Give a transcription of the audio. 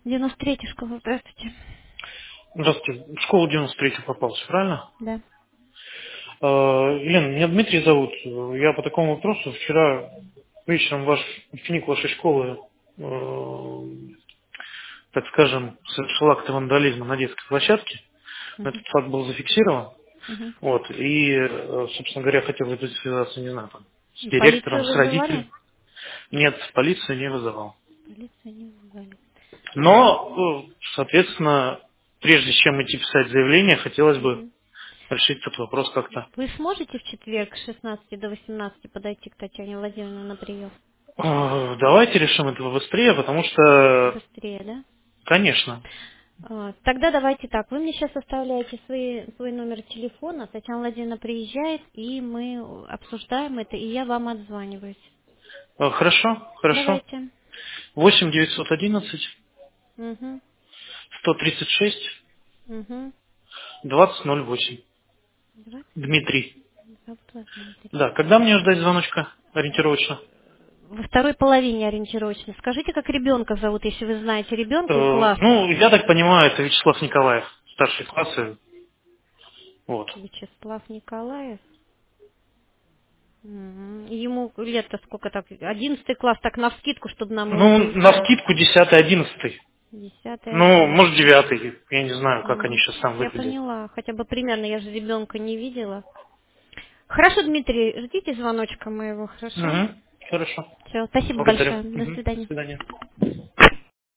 93-я школа, здравствуйте. Здравствуйте. В школу 93 попался, правильно? Да. Лен, меня Дмитрий зовут. Я по такому вопросу вчера вечером ваш ученик вашей школы, так скажем, совершил акты вандализма на детской площадке. Мгм. Этот факт был зафиксирован. Мгм. Вот. И, собственно говоря, хотел бы связаться, не знаю, там, с директором, Полицию с вызывали? родителем. Нет, полицию не вызывал. Полицию не вызывали. Но, соответственно, прежде чем идти писать заявление, хотелось бы Мгм. решить этот вопрос как-то. Вы сможете в четверг с 16 до 18 подойти к Татьяне Владимировне на прием? Давайте решим этого быстрее, потому что, Быстрее, да? конечно. Тогда давайте так. Вы мне сейчас оставляете свой номер телефона. Татьяна Владимировна приезжает, и мы обсуждаем это, и я вам отзваниваюсь. Хорошо, хорошо. Давайте. 8 911 Угу. 136 Угу. 2008. 20. Дмитрий. Зовут вас Дмитрий. Да, когда мне ждать звоночка ориентировочно? Во второй половине ориентировочно. Скажите, как ребенка зовут, если вы знаете ребенка из класса? Ну, я так понимаю, это Вячеслав Николаев, старшие классы. Вот. Вячеслав Николаев. Мгм. Ему лет-то сколько так? 11 класс, так навскидку, чтобы нам его Ну, выяснить. на скидку 10-11. 10, Ну, может, 11. 9. Я не знаю, как они Мгм. сейчас там Я выглядят. поняла. Хотя бы примерно, я же ребенка не видела. Хорошо, Дмитрий, ждите звоночка моего, хорошо? Угу. Хорошо. Все, спасибо Благодарю. большое. До Мгм. До свидания. свидания.